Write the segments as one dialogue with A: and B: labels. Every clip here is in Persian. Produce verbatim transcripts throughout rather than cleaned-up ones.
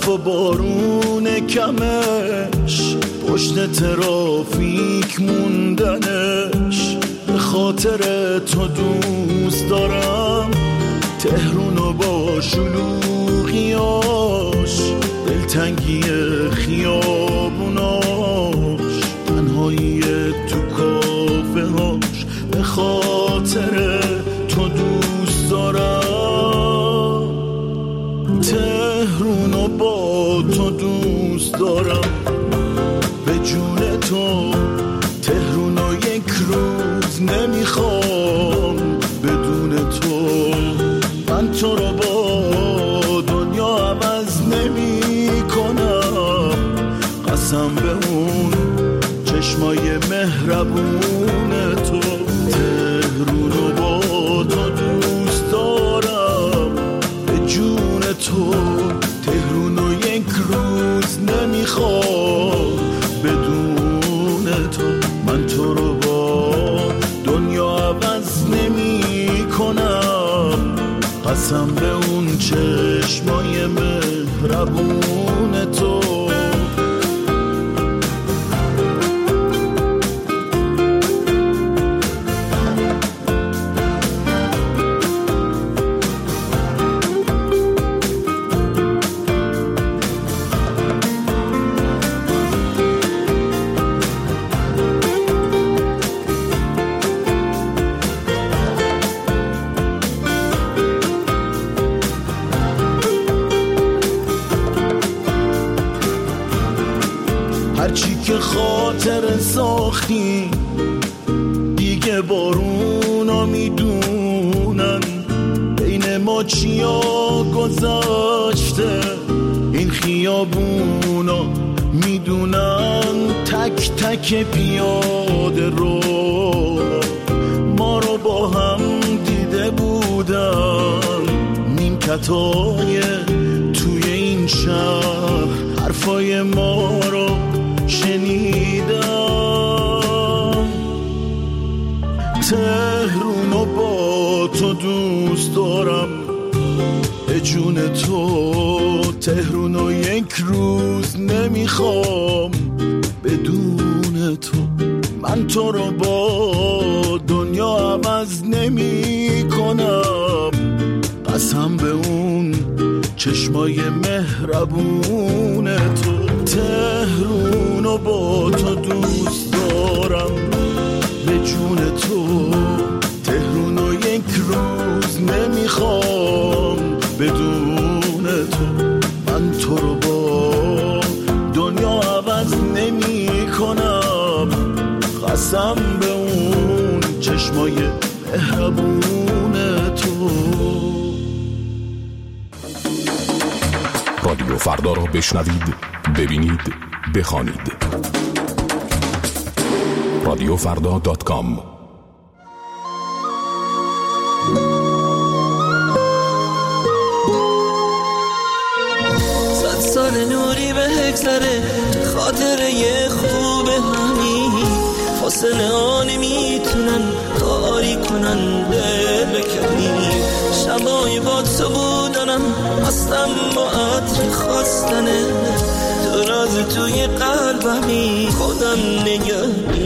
A: برف و بارون کمش، پشت ترافیک موندنش، به خاطر تو دوست دارم تهرونو با شلوغیاش، دلتنگی خیابوناش، تنهایی تو کافه هاش، به خاطر تو دوست دارم تهرونو با تو دوست دارم، به جون تو تهرونو یک روز نمیخوام بدون تو، من تو رو با دنیا عوض نمی کنم، قسم به اون چشمای مهربون تو، تهرونو با تو دوست دارم، به جون تو تهرونو یک روز نمیخوام بدون تو، من تو رو با دنیا عوض نمی کنم، قسم به اون چشمای مهربون تو. هرچی که خاطر ساختی دیگه بارونا میدونن، بین ما چیا گذاشته این خیابونا میدونن، تک تک پیاده رو ما رو با هم دیده بودن، نیمکتای توی این شهر حرفای ما رو شنیدم، تهرونو با تو دوست دارم، به جون تو تهرونو یک روز نمیخوام بدون تو، من تو رو با دنیا عوض نمی کنم، قسم به اون چشمای مهربون تو، تهرونو با تو دوست دارم، به جون تو تهرونو یک روز نمیخوام بدون تو، من تو رو با دنیا عوض نمی کنم، قسم به اون چشمای مهربون تو.
B: رادیو فردا را بشنوید، ببینید، بخوانید. رادیو فردا دات کام.
C: صد سال نوری به هکسره خاطره یه خوب همین، فاصله ها نمیتونن کاری کنن دل بکنی، شبای با تو بودنم هستم با عطر خواستنه، تو راز توی قلبمی خودم نگه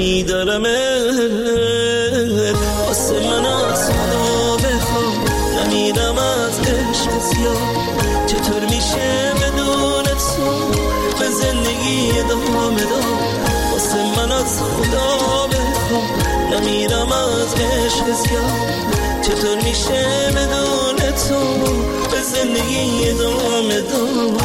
C: میدارمت، واسه من از خدا بخوام نمیدم از عشق زیاد، چطور میشه بدون تو به زندگی ادامه داد، واسه من از خدا بخوام نمیدم از عشق زیاد، چطور میشه بدون تو به زندگی ادامه داد.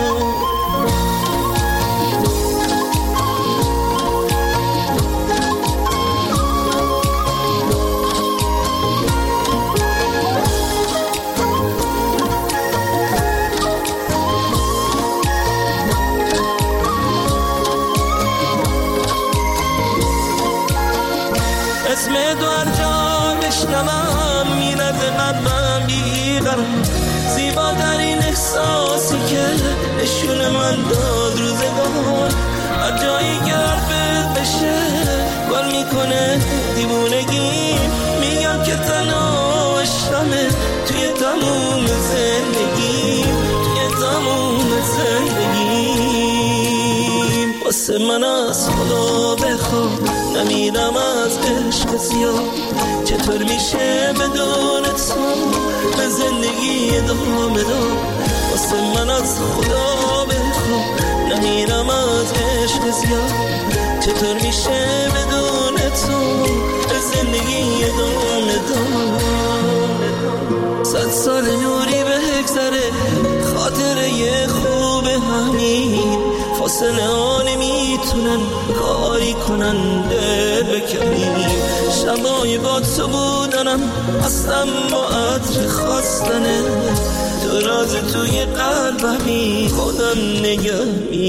C: اسم دوار جا بشنوم میرد قلبم بیقرم، زیباترین احساسی که نشون من داد روزگار، هر جایی که حرفت بشه گل میکنه دیوونگی، میگم که تنها عشقمه توی تموم زندگی، توی تموم زندگی. واسه من از خدا بخوا نمیرم از عشق زیاد چطور میشه بدون تو به زندگی ادامه داد واسه من از خدا بخوا نمیرم از عشق زیاد چطور میشه بدون تو به زندگی ادامه داد صد سال نوری بگذره خاطره یه خوب همین فاصله ها نمیتونن کاری کنن دل بکنیم شبای با تو بودنم اصلا با عطر خواستنه تو راز توی قلبمی خودم نگه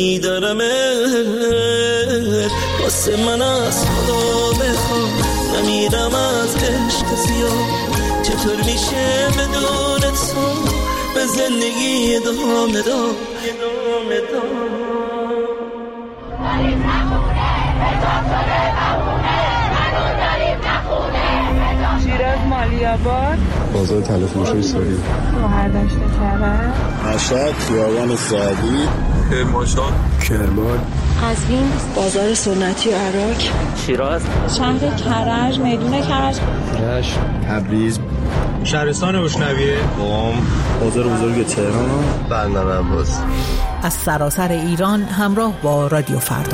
C: میدارمت واسه من از خدا بخوام نمیرم از عشق زیاد چطور میشه بدون تو به زندگی ادامه داد ادامه داد داریم نخونه اجازه نمونه هنوز داریم نخونه
D: شیراز مالیاباد
E: بازار تلفروشی سوری
D: مهردشت کرد
A: مشهد خیابان سعدی
E: کرمانشاه
F: کرمان
G: قزوین بازار سنتی عراق
H: شیراز
D: شهر کرج میدون کرج
E: رشت
F: تبریز
I: شهرستان اشنویه
E: قم بازار بزرگ تهران
F: بندر عباس
J: از سراسر ایران همراه با رادیو فردا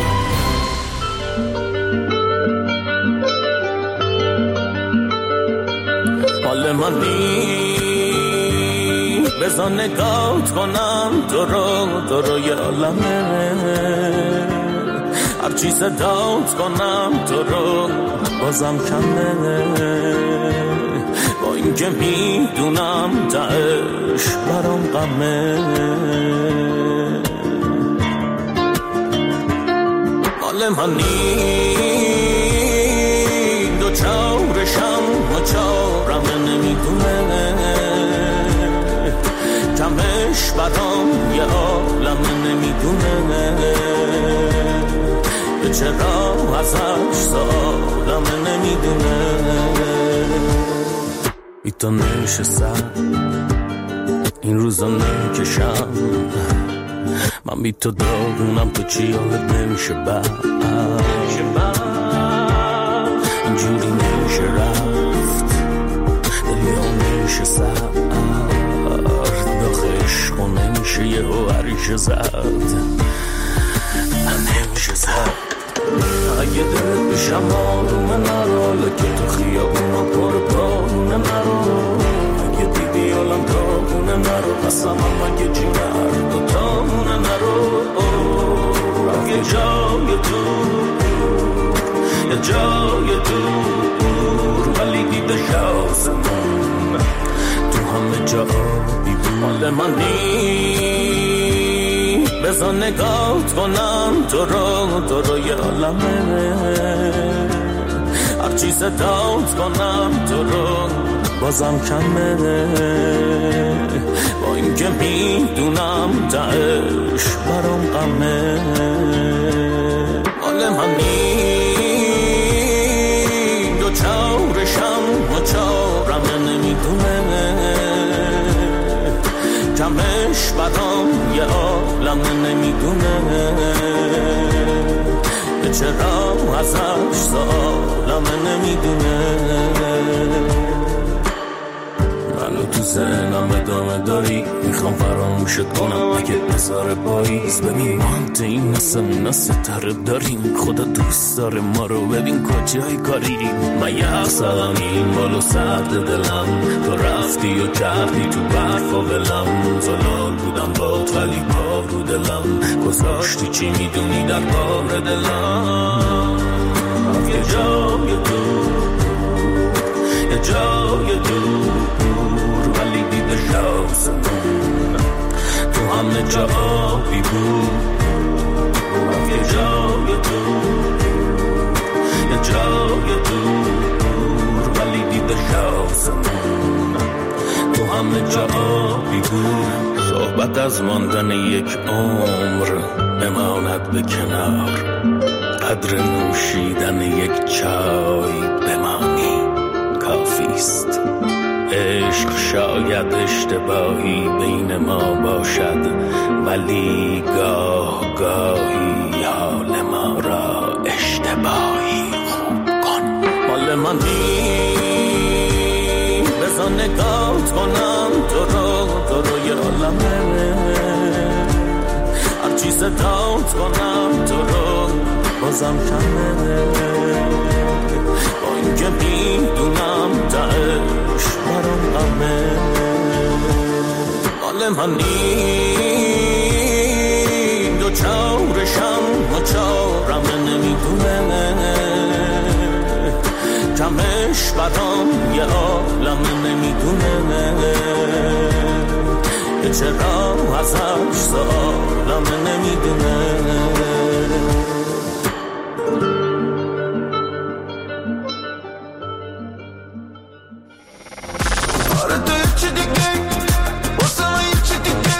C: حال منی بذار نگات کنم تو رو تو رو یه عالمه هرچی صدات کنم تو رو بازم کمه با این که میدونم تهش برام غمه حال منی دو چارشم و چارم نمیدونه کمش برام یه عالم نمیدونه به چرا ازش سالم نمیدونه ای تو نشستم این روزا نمیکشم من بی تو داغونم تو چی یادت نمیشه بعد اینجوری نمیشه رفت دلی ها نمیشه سرد داخل عشق و نمیشه یه هوریش زد نمیشه زد اگه دلت بشم آروم نرو لکه تو خیابونا پر بارونه نرو اگه دیدی عالم داغونه نرو قسم هم اگه جونه هر دوتامونه نرو اگه جای دور یه جای دور ولی دیده شاسمون تو همه جا آبی بود مال منی بذار نگات کنم تو رو تو رو یه عالمه هرچی صدات کنم تو رو بازم کمه با این که میدونم تهش برام غمه حال منی دو چارشم و چارم نمیدونه کمش برام یه عالم نمیدونه به چرا ازش سالم نمیدونه منو تو ذهنم ادامه داری میخوام فراموشت کنم اگه بذاره پاییز ببین مانت این نسمون ستاره داریم خدا دوست داره ما رو ببین کجای کاریم من یه اقصدم این بالو سرد دلم تو رفتی و کردی تو برف و ولم زلال بودم بات ولی پا رو دلم گذاشتی چی میدونی در بار دلم یه جای دور یه جای دور ولی دیده شاسمون تو همه جا آبی بود یه جای دور یه جای دور ولی دیده شاسمون تو همه جا آبی بود صحبت از ماندن یک عمر بماند به کنار قدر نوشیدن یک چای بمانی کافیست عشق شاید اشتباهی بین ما باشد ولی گاه گاهی صدات کنم تو رو تو روی عالمه هرچی صدات کنم تو رو بازم کمه با اینکه میدونم تهش برام غمه مال منی دو چارشم و چارم نمیدونه کمش برام یه عالم نمیدونه که چرا ازش سالم نمیدونه آره تو چی دیگه واسه من چی دیگه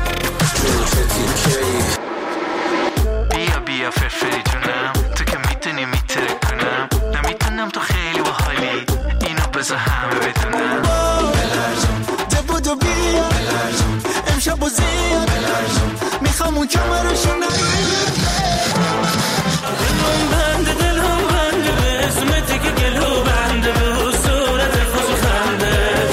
H: بیا بیا فرفری جونم تو که میتونی میتره کنم نمیتونم تو خیلی باحالی اینو بذار همه بدونم بلرزون
C: دبودو بیا
H: بلرزون
C: امشب و زیاد
H: بلرزون
C: میخوام اون کمرشو نگیر دلم بنده دلم بنده به اسمتی که گلو بنده به صورت خوش خنده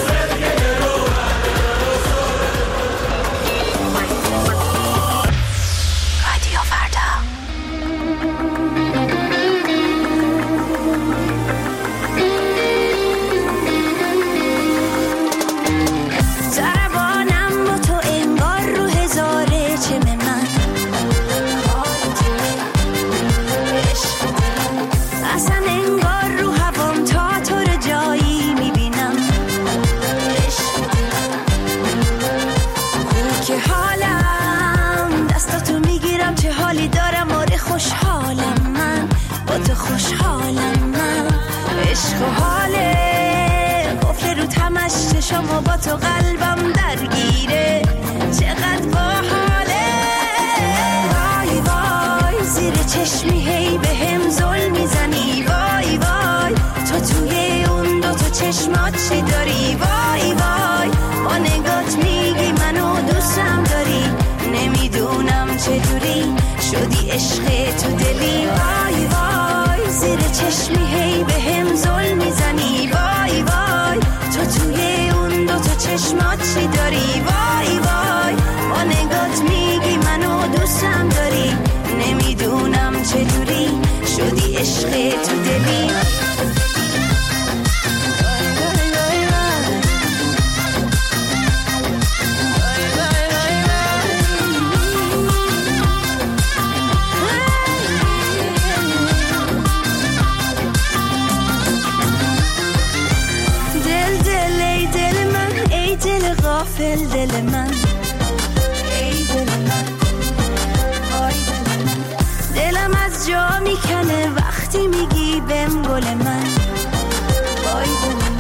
K: رادیو فردا
L: زربانم با تو انگار رو هزاره چه من اصلا انگار رو هوام تا تو رو جایی میبینم خوب که حالم دستاتو میگیرم چه حالی دارم آره خوشحالم من با تو خوشحالم من عشق و حاله قفل رو تمش چشم و با تو قلبم درگیره چقدر باحاله وای وای زیر چشمی هی به هم زل میزنی وای وای تو توی اون دو تا چشمات چی داری وای وای با نگات میگی منو دوستم داری نمیدونم چجوری شدی عشق تو دلی وای وای زیر چشمی هی به هم زل میزنی وای وای تو توی اون دو تا چشمات چی داری وای وای با نگات میگی منو دوستم داری نمیدونم چجوری شدی عشق تو دلی دل دل ای دل من ای دل غافل دل من ای دل من آی دل من دلم از جا میکنه وقتی میگی بهم گل من آی دل من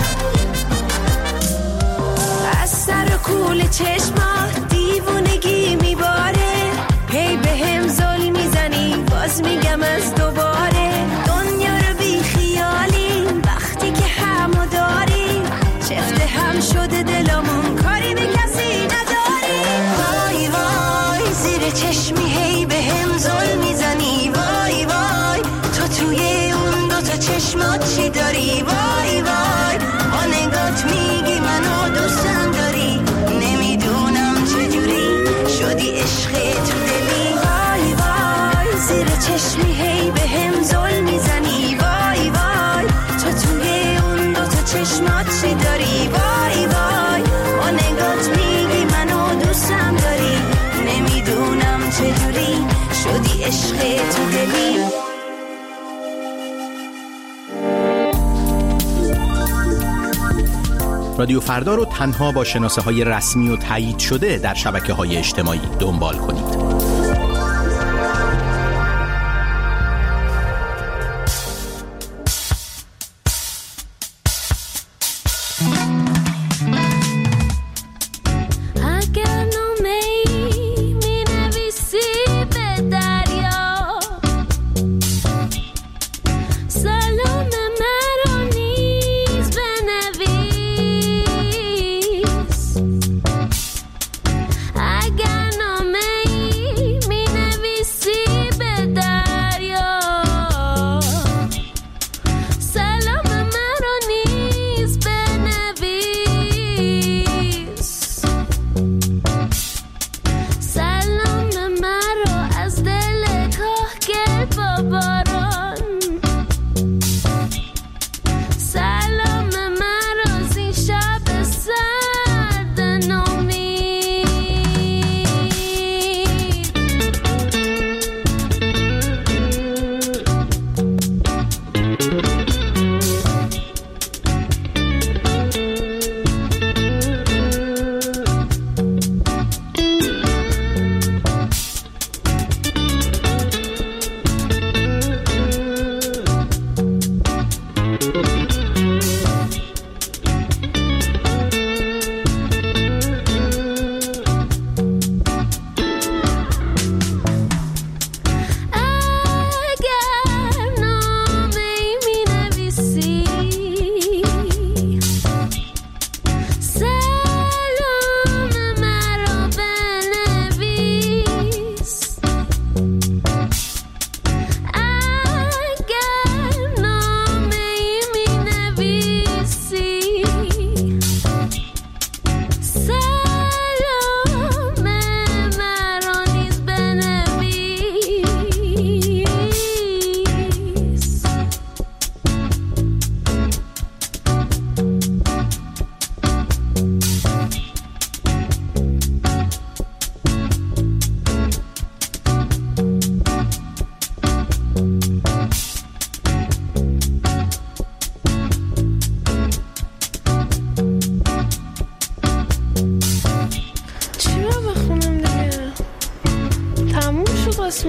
L: از سر و کول چشمات دیوونگی میباره هی بهم زل میزنی باز میگم از دوباره دنیا رو بی خیالی وقتی که همو داری چفته هم شده دلمون کاری به کسی نداری وای وای زیر چشمی هی به هم زل میزنی وای وای تو توی اون دو تا چشمات چی داری وای وای با نگات میگی منو دوستم داری نمیدونم چجوری شدی عشق تو دلی وای وای زیر چشمی هی به هم زل میزنی وای وای تو توی اون دو تا چشمات چی داری وای وای با نگات میگی منو دوستم داری نمیدونم چجوری شدی عشق تو دلی
M: رادیو فردا رو تنها با شناسه های رسمی و تایید شده در شبکه های اجتماعی دنبال کنید.
L: اگر نامه ای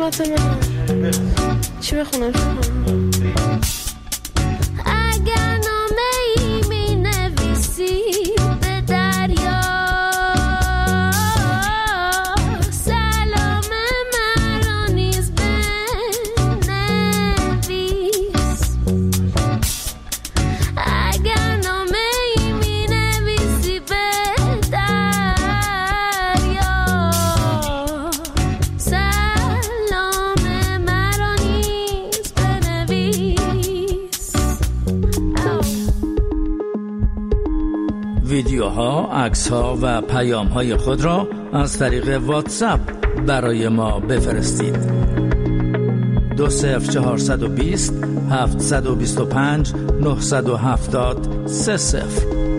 N: نوبت من. چی بخونم؟
L: اگر نامه ای می نویسی به دریا، سلام مرا نیز بنویس. اگر نامه ای می نویسی به دریا، سلام مرا نیز بنویس.
O: ویدیوها، عکس‌ها و پیام‌های خود را از طریق واتساپ برای ما بفرستید. دو صفر چهارصد و بیست هفتصد و بیست و پنج نهصد و هفتاد سه صفر.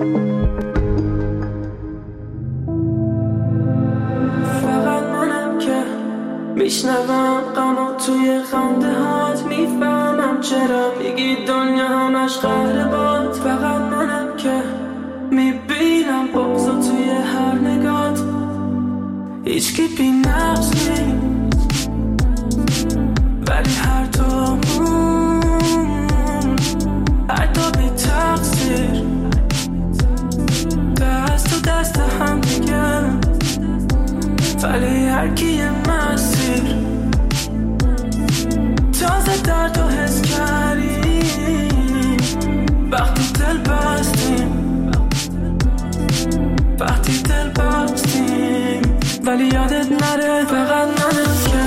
C: فقط منم که میشنوم غمو توی خنده هات، میفهمم چرا میگی دنیا همش قهر باد. فقط منم که میبینم بغضو توی هر نگات، هیچ کی بی نقص نیست ولی هر دومون هر دو بی تقصیر، دست تو دست هم دیگه ولی هر کی یه مسیر. تازه درد و حس کردیم وقتی دل بستیم، وقتی دل بستیم. ولی یادت نره فقط منم که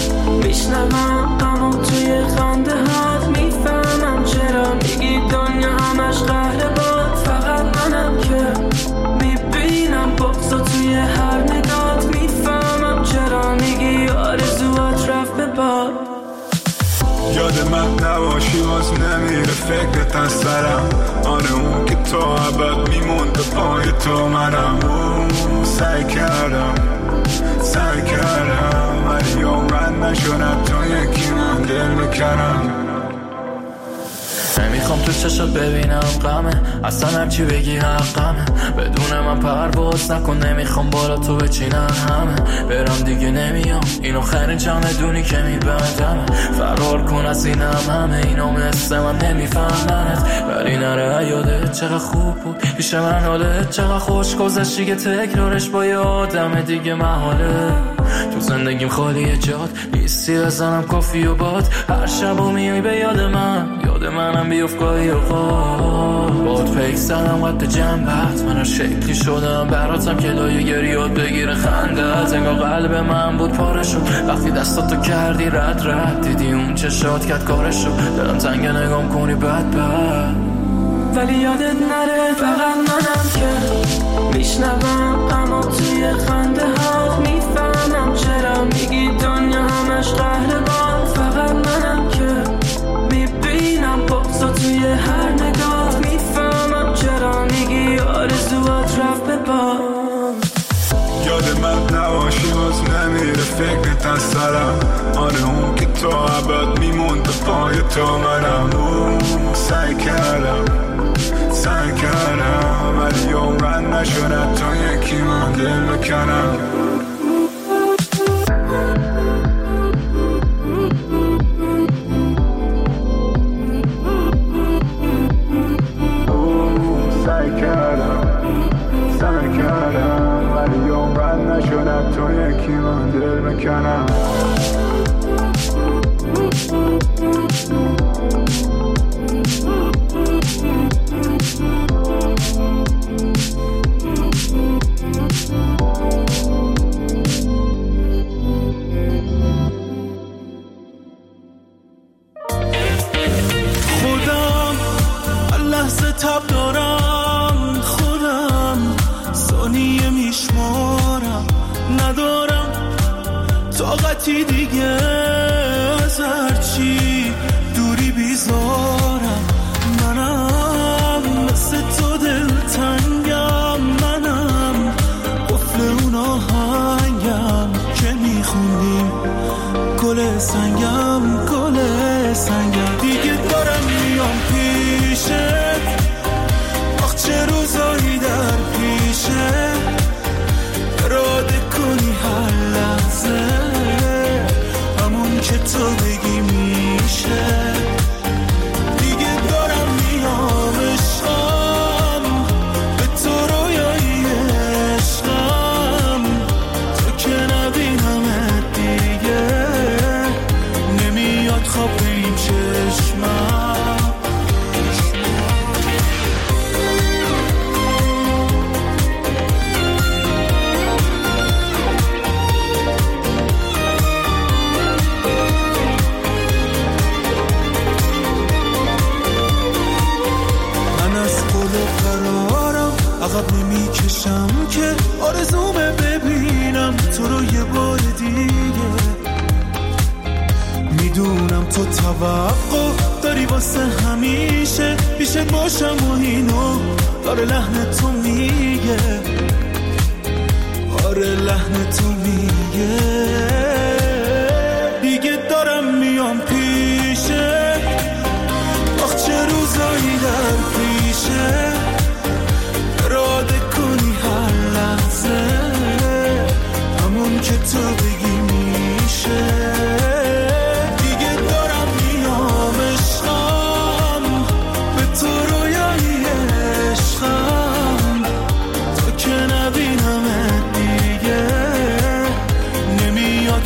C: میشنوم غمو توی خنده هات، میفهمم چرا میگی دنیا همش قهر باد. فقط منم که میبینم بغضو توی هر نگات، میفهمم چرا میگی آرزوات رفت به باد.
P: یاد من نباشی باز نمیره فکرت از سرم، آره اون که تو ابد میموند پای تو. منم سعی کردم سعی کردم ولی عمرن نشدم تو یکی من دل بکنم.
Q: نمیخوام تو چشات ببینم غمه، اصلا هرچی بگی حقمه. بدون من پرواز نکن، نمیخوام بالا تو بچینن همه. برم دیگه نمیام، اینو خیرین چمدونی که میبندمه. فرار کن از اینم همه، اینو مثل من نمیفهمنت. ولی نره یادت چقدر خوب بود پیش من، حالت چقدر خوش گذشتی که تکرارش با یه آدم دیگه محاله. تو زندگیم خالیه جاد نیستی، بزنم کافی و باد. هر شب و میای به یاد من، یاد منم بیفت گاهی اوقات. باد پیک زدم قد جنبت، من هر شکلی شدم براتم که لایه گریات بگیره خندت. انگار قلب من بود پاره شد وقتی دستاتو کردی رد رد. دیدی اون چشات کرد کارشو، دلم تنگ نگام کنی بد بد.
C: ولی یادت نره فقط منم که میشنوم غمو توی خنده هات، میفهمم چرا میگی دنیا همش قهر باد. فقط منم که میبینم بغضو توی هر نگات، میفهمم چرا میگی آرزوات رفت به باد.
P: یاد من نباشی باز نمیره فکرت از سرم، آره اون که تو ابد میموند پای تو. منم سعی کردم سعی کردم ولی عمرن نشدم تو یکی من دل بکنم. سعی کردم سعی کردم ولی عمرن نشدم تو یکی من دل بکنم.
C: خودم لحظه تب دارم، خودم ثانیه میشمارم، ندارم طاقتی دیگه از هرچی دوری بیزارم. منم مثل تو دلتنگم، منم قفل اون آهنگم که میخوندیم گل سنگم گل سنگم. دیگه دارم میام پیشه، آخ چه روزایی در پیشه، اراده کنی هر لحظه همون تو بگی میشه دیگه دارم میام عشقم به تو رویایی عشقم تو که نبینم دیگه نمیاد خواب به این چشمم عقب نمی کشم که آرزومه ببینم تو رو یه بار دیگه میدونم تو توقع داری واسه همیشه پیش باشم و اینو داره لحن تو میگه آره لحن تو میگه دیگه دارم میام پیشه آخ چه روزایی در پیشه اراده کنی هر لحظه همون که تو بگی میشه دیگه دارم میام عشقم به تو رویایی عشقم تو که نبینم دیگه نمیاد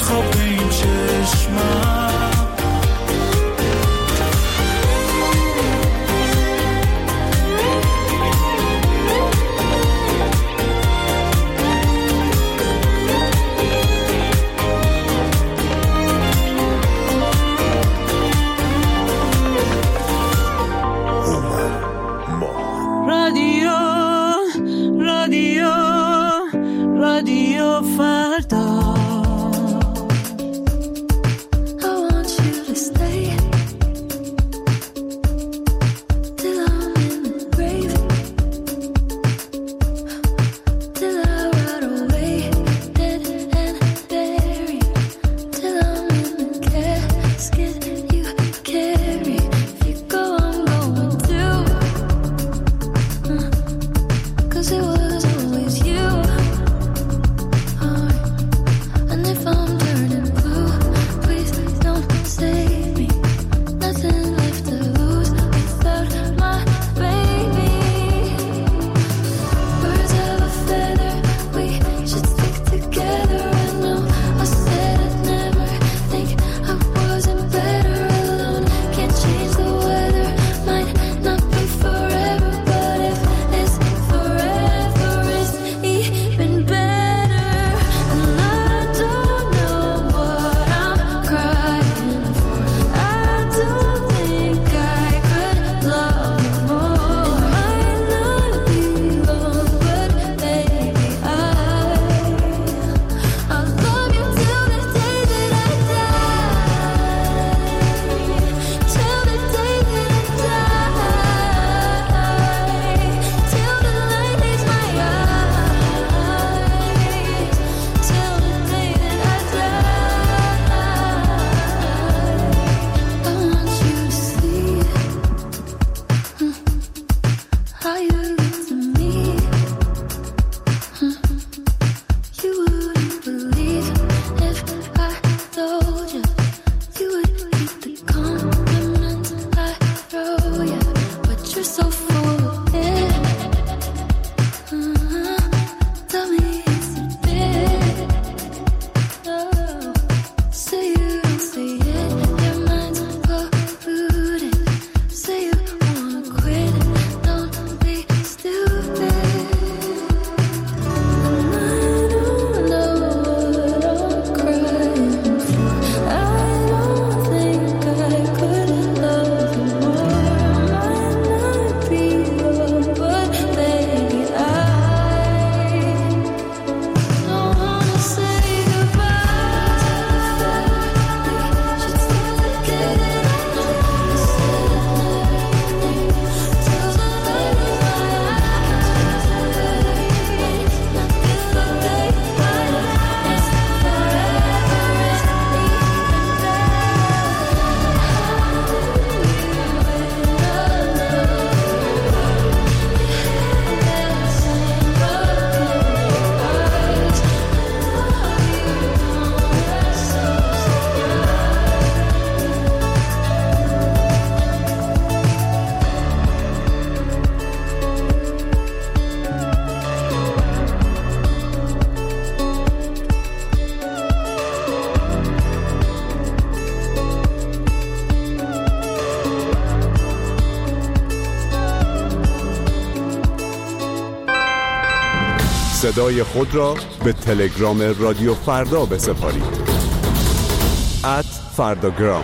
R: صدای خود را به تلگرام رادیو فردا بسپارید. ات فرداگرام.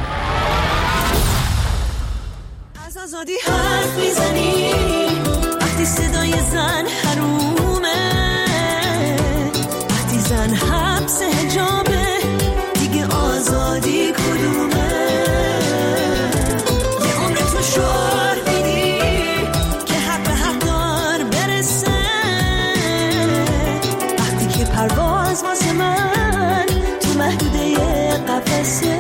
L: از آزادی حرف میزنی وقتی صدای زن حرومه، وقتی زن حبس حجابه دیگه آزادی کدومه؟ یه عمر تو شعار میدی که حق به حق دار برسه، وقتی که پرواز واسه من تو محدوده قفسه.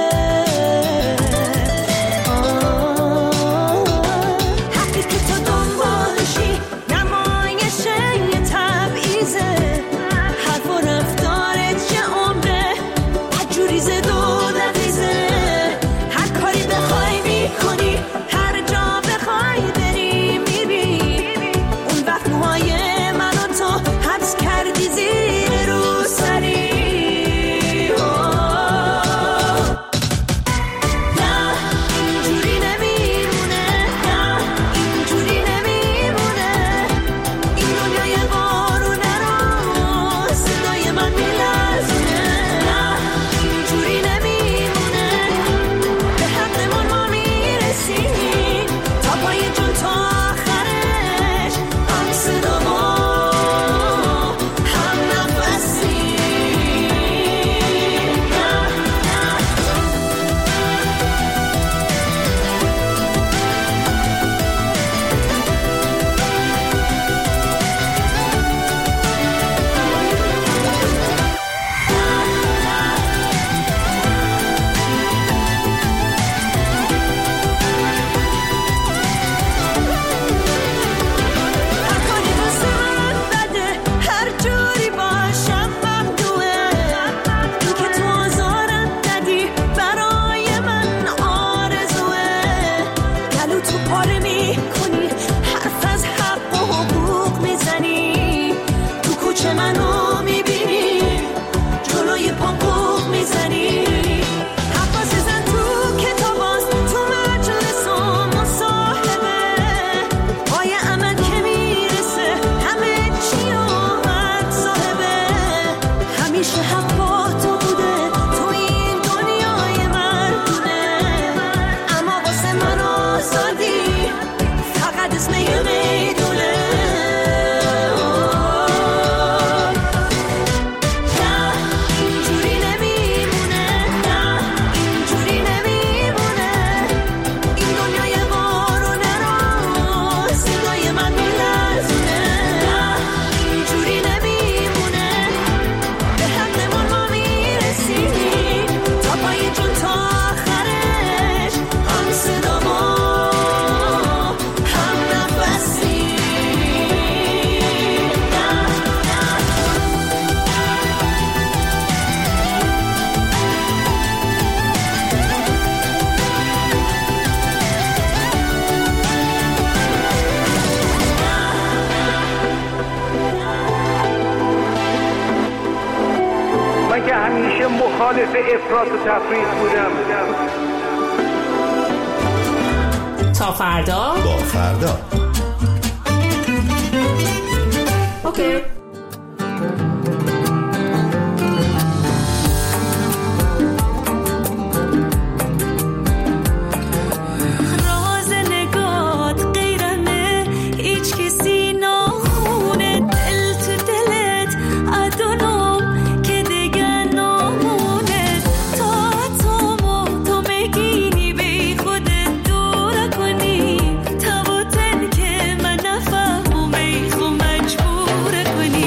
S: مخالف افراط و تفریط بودم.
T: تا فردا
U: با فردا.
T: اوکی.
L: کنی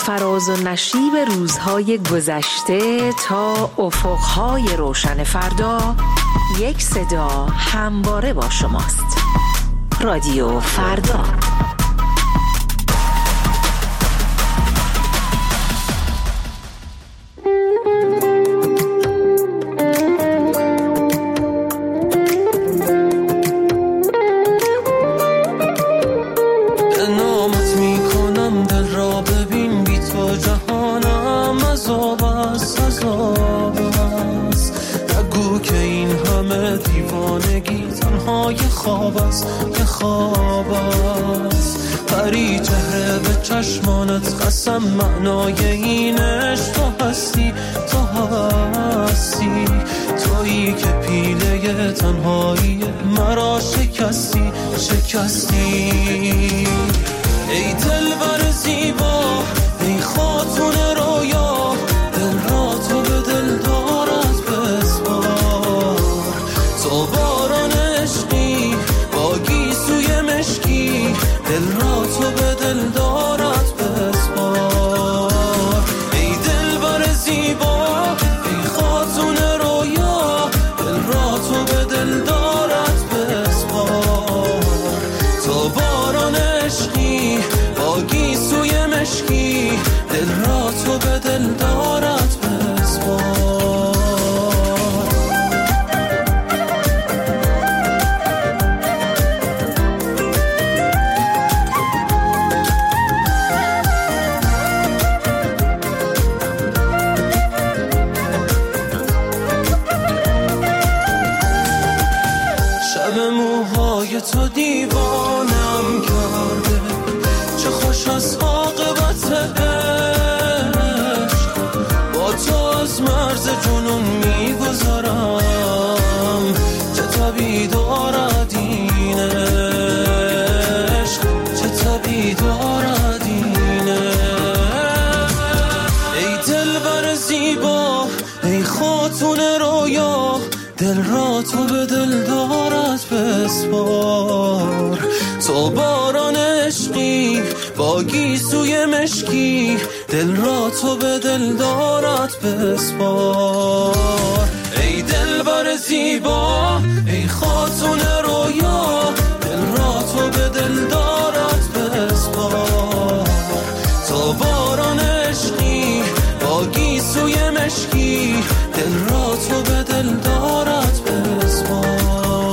J: فراز و نشیب روزهای گذشته تا افقهای روشن فردا، یک صدا همواره با شماست. رادیو فردا.
C: خواب است که خواب است پری چهره به چشمانت قسم معنای این عشق تو هستی تو هستی تویی که پیله تنهایی مرا شکستی شکستی ای دلبر زیبا ای خاتون رویا دل را تو به دل دارد بسپار تو باران عشقی با گیسوی مشکی دل را تو به دل دارد بسپار ای دلبر زیبا ای خاتون رویا دل را تو به دل دارد بسپار تو باران عشقی با گیسوی مشکی دل را تو به دل دارد بسپار تو دیوانم کرده چه خوش از عاقبت عشق با تو از مرز جنون میگذارم چه طبیع دارد این عشق چه طبیع دارد این عشق ای دلبر زیبا ای خاتون رویا دل را تو به دل دارد بسپار تو باران عشقی با گیسوی مشکی دل را تو به دل دارد بسپار ای دلبر زیبا ای خاتون رویا دل را تو به دل دارد بسپار تو باران عشقی با گیسوی مشکی دل را تو به دل دارد بسپار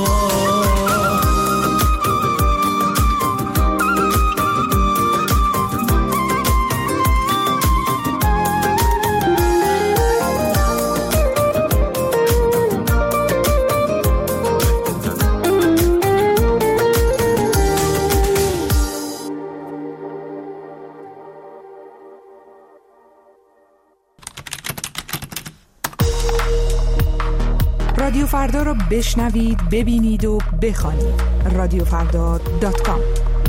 U: رادیو فردا رو بشنوید، ببینید و بخوانید. رادیو فردا دات کام.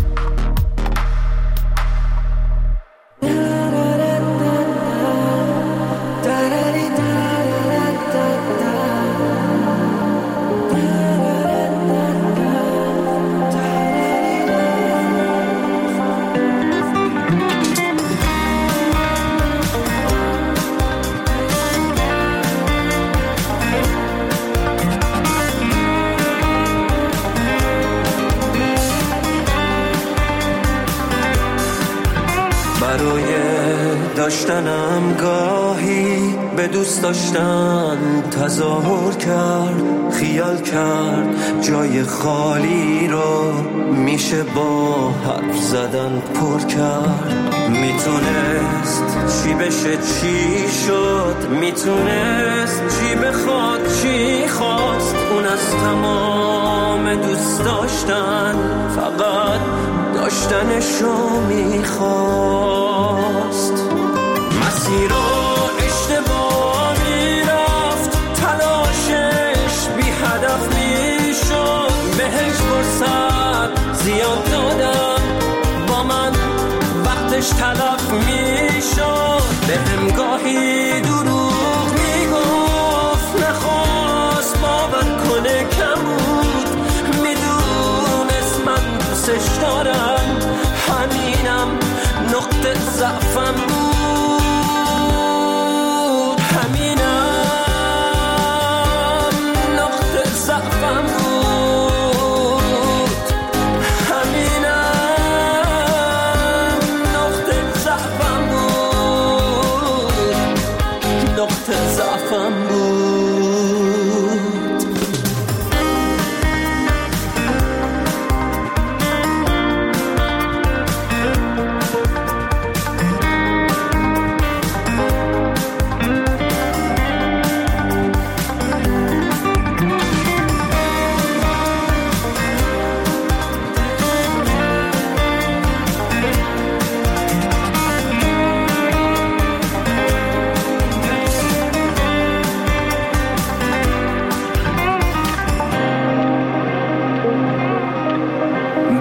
C: داشتنم گاهی به دوست داشتن تظاهر کرد خیال کرد جای خالی رو میشه با حرف زدن پر کرد میتونست چی بشه چی شد میتونست چی بخواد چی خواست اون از تمام دوست داشتن فقط داشتنشو میخواست مسیر رو اشتباه میرفت تلاشش بی هدف میشد بهش فرصت زیاد دادم با من وقتش تلف میشد بهم گاهی دروغ میگفت نخواست باور کنه کم بود میدونست من دوستش دارم همینم نقطه ضعفم بود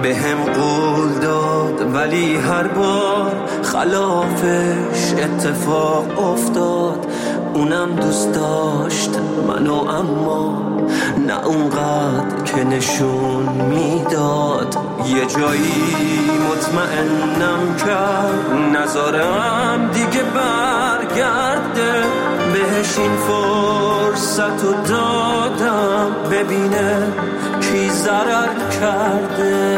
C: به هم قول داد ولی هر بار خلافش اتفاق افتاد. اونم دوست داشت منو اما نه اونقدر که نشون میداد. یه جایی مطمئنم کرد نذارم دیگه برگرده، بهش این فرصت رو دادم ببینه کی ضرر کرده.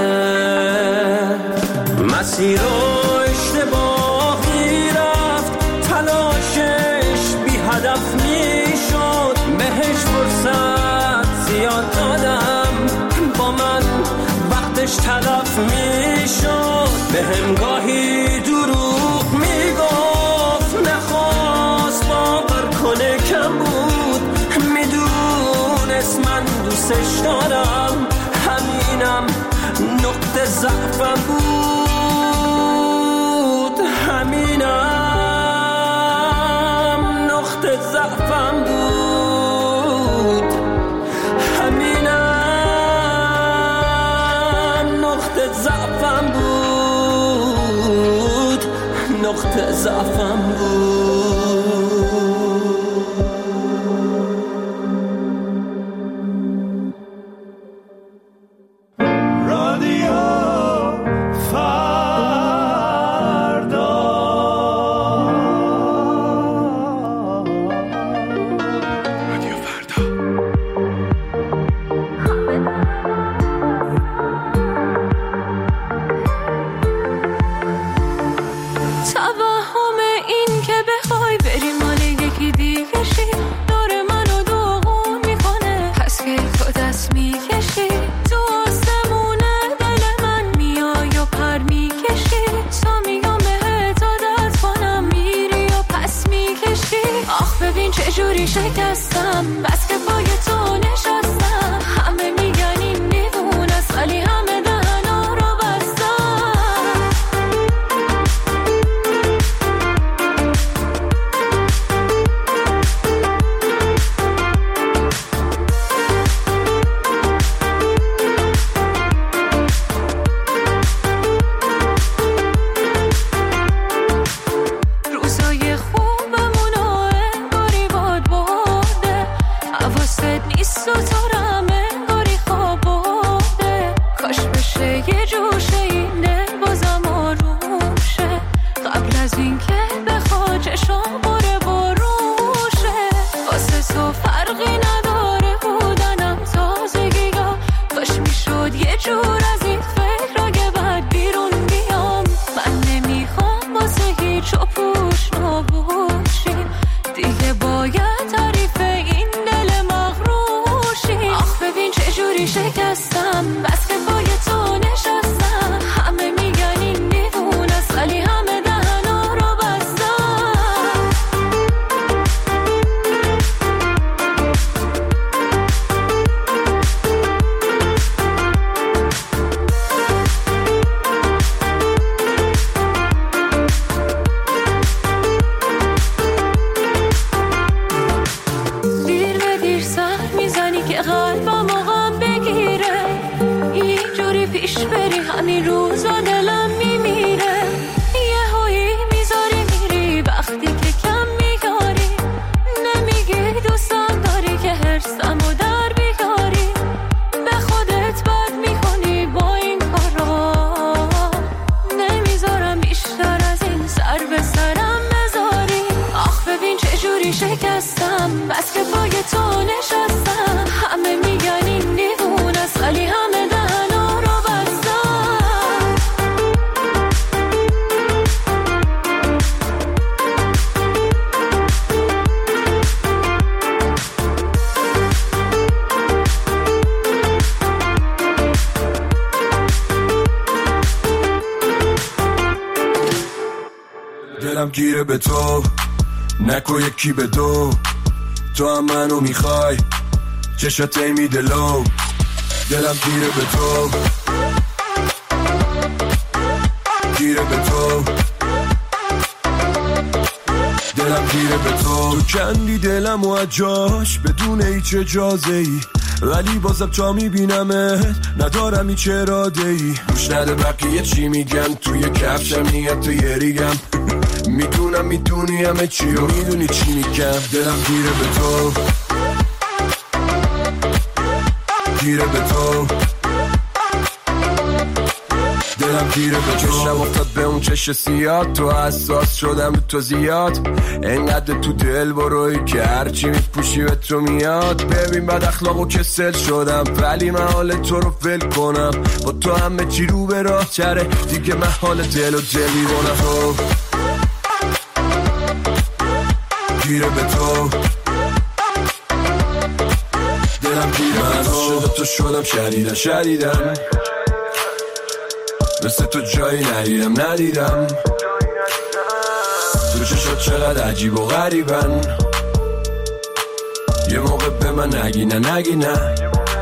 C: مسیر رو اشتباهی رفت، تلاشش بی هدف می شد، بهش فرصت زیاد دادم با من وقتش تلف می شد. به هم گاهی دروغ می گفت، نخواست باور کنه کم بود، میدونست من دوستش دارم، همینم نقطه ضعفم بود، همینم نقطه ضعفم بود، همینم نقطه ضعفم بود، نقطه ضعفم بود.
L: چجوری شکستم بس که پای تو نشستم، همه میگن این دیوون است ولی همه دهنا رو بستم. روزای خوبمونو انگاری باد برده، حواست نیست و تو رو انگاری خواب برده. کاش بشه یه جوشه اینه بازم آروشه، قبل از این که بخواد چشم بره بروشه. واسه تو فرقی نداره بودنم تازگی یا، کاش میشد یه جور از این فکر اگه بعد بیرون بیام. من نمیخوام واسه هیچ و پوش نباشیم، دیگه باید تعریف این دل مغروشی. آخ ببین چجوری شکستم بس که پای تو نشستم، همه میگن این دیوون است ولی همه دهنا رو بستم. دیر به دیر سر میزنی که قلبم و غم بگیره، اینجوری پیش بری همین روزا دلم میمیره. یه هایی میذاری میری وقتی که کم میگاری، نمیگی دوستم داری که هرسم و در بیاری. به خودت بد میکنی با این کارا، نمیذارم بیشتر از این سر به سرم بذاری. آخ ببین چجوری شکستم بس که پای تو نشستم، همه میگن این دیوون است ولی همه دهنا رو بستم.
B: دلم گیره به تو، نکو یکی به دو، تو هم منو میخوای چشات میده لو. دلم گیره به تو، گیره به تو، دلم گیره به تو. تو کندی دلم و جاش بدون هیچ اجازه ای، ولی بازم تا میبینمت ندارم هیچ اراده ای. گوش نده بقیه چی میگن، توی کفشم نیت تو یه ریگم. میدونم میدونی همه چی و میدونی چی میگم. دلم گیره به تو، گیره به تو، دلم گیره به تو. چشم افتاد به اون چش سیاد، تو حساس شدم به تو زیاد. انقدر تو دل بروی که هرچی میپوشی به تو میاد. ببین بد اخلاق و کسل شدم ولی من حال تو رو ول کنم. با تو همه چی رو به راه چره دیگه، من حال دل و دل میرونم. تو گیره به تو، دلم گیره به تو. شده تو شدم شدیدن شدیدن، مثل تو جایی ندیدم ندیدم. تو چشات چقدر عجیب و غریبن، یه موقع به من نگی نه نگی نه.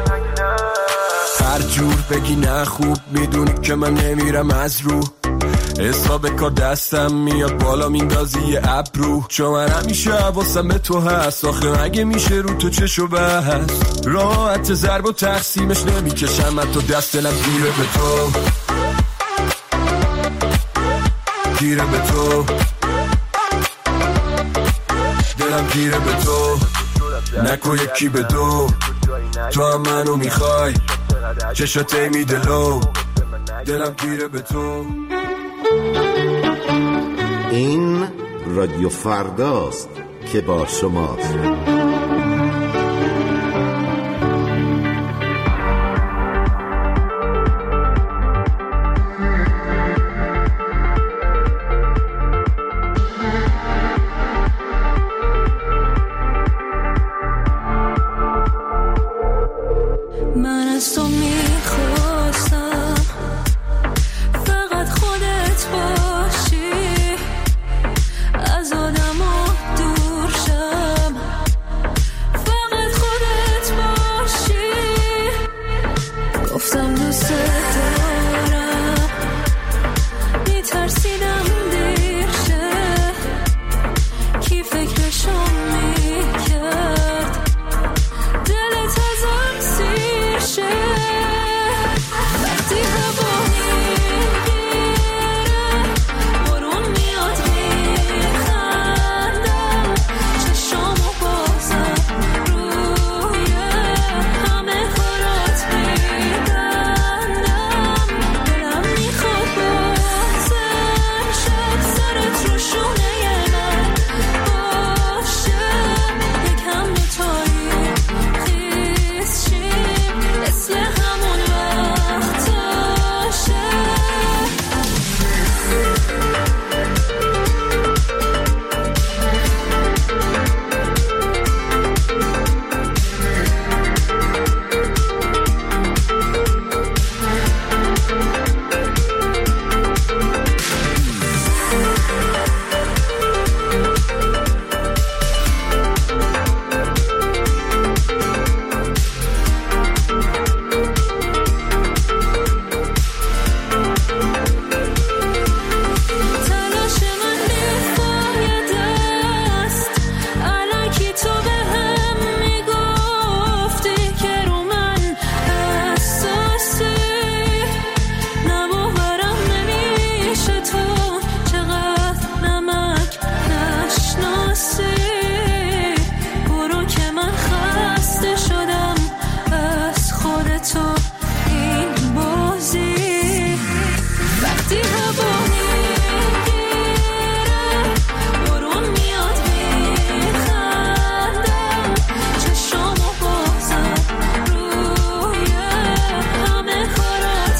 B: هر جور بگی نه خوب میدونی که من نمیرم از رو. حساب کار دستم میاد بالا میندازی یه ابرو. چون من همیشه حواسم به تو هست، آخه مگه میشه رو تو چشو بست. راحت ضرب و تقسیمش نمیکشم من تو دست. دلم گیره به تو، گیره به تو، دلم گیره به تو. نکو یکی به دو، تو هم منو میخوای، چشاته میده لو. دلم گیره به تو.
A: این رادیو فرداست که با شماست.
L: من از تو میخواستم فقط خودت باشی، از آدم ها دور شم، فقط خودت باشی. گفتم دوست دارم، میترسیدم دیر شه، کی فکرشو میکرد دلت ازم سیر شه. وقتی هوا میگیره بارون میاد میخندم، چشامو بازم روی همه کارات میبندم. دلم میخواد بازم شب سرت رو شونه من باشه، یکم دوتایی خیس شیم مثل همون وقتاشه. تلاش من بیفاید است، الکی تو به هم میگفتی که رو من حساسی. نباورم نمیشه تو چقدر نمک نشناسی. برو که من خسته شدم از خودتو این بازی. وقتی هوا میگیره بارون میاد میخندم، چشامو بازم روی همه کارات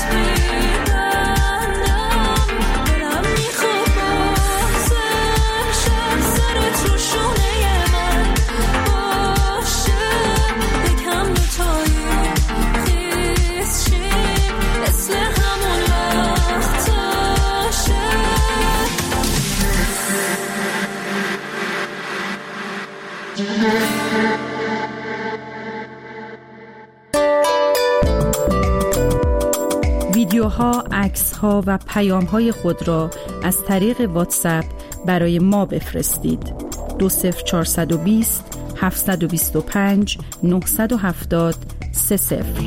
L: میبندم. دلم میخواد بازم شب سرت رو شونه من باشه، یکم دوتایی خیس شیم مثل همون وقتاشه.
U: ویدیوها، عکس‌ها و پیام‌های خود را از طریق واتساپ برای ما بفرستید. دو صفر چهارصد و بیست هفتصد و بیست و پنج نهصد و هفتاد سه صفر.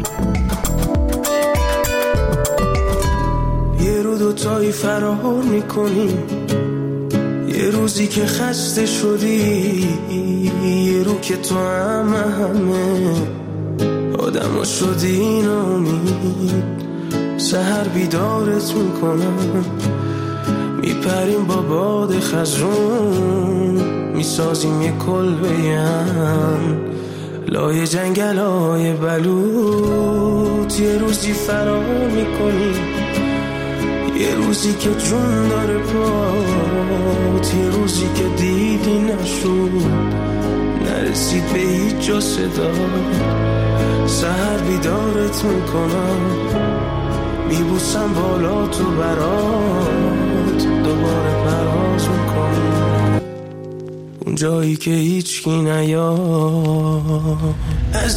C: یه رو دوتایی فرار میکنیم، یه روزی که خسته شدی، یه رو که تو همه همه آدم ها شدی نامید. سحر بیدارت میکنم، میپریم با باد خزرون، میسازیم یه کلبه هم لای جنگل های بلوط. یه روزی فرار میکنیم، یه روزی که جون داره پات، یه روزی که دیدی نشد، نرسید به هیچ جا صدا. سحر بیدارت میکنم، میبوسم بالا تو برات، دوباره پرواز میکنم اون جایی که هیچکی نیاد.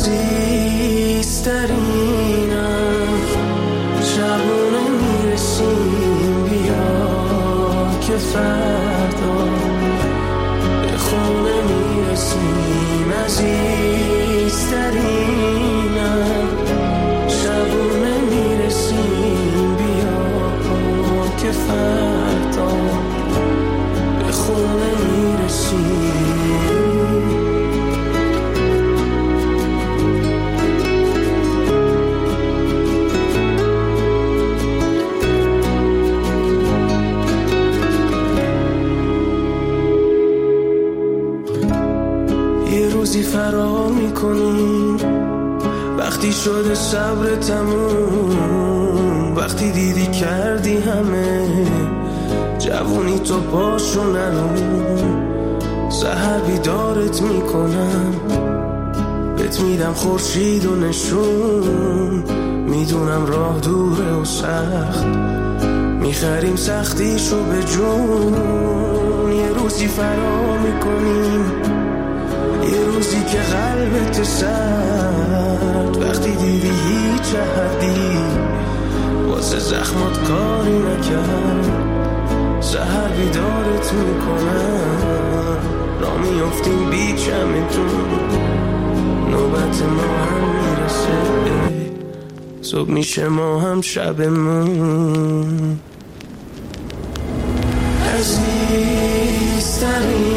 C: عزیزترینم شبونه میرسیم، بیا که فردا به خونه میرسیم. عزیزترینم شبونه میرسیم، بیا که فردا به خونه میرسیم. فرار میکنیم وقتی شده صبر تموم، وقتی دیدی کردی همه جوونی تو پاشو نرون. سحر بیدارت میکنم، بهت میدم خورشید و نشون، میدونم راه دوره و سخت، میخریم سختیشو به جون. یه روزی فرار میکنیم، یه روزی که قلبت سرد، وقتی دیدی هیچ حدی واسه زخمات کاری نکرد. سحر بیدارت میکنم، را میافتیم بیچمتون، نوبت ما هم میرسه، صبح میشه ما هم شبمون. عزیزترین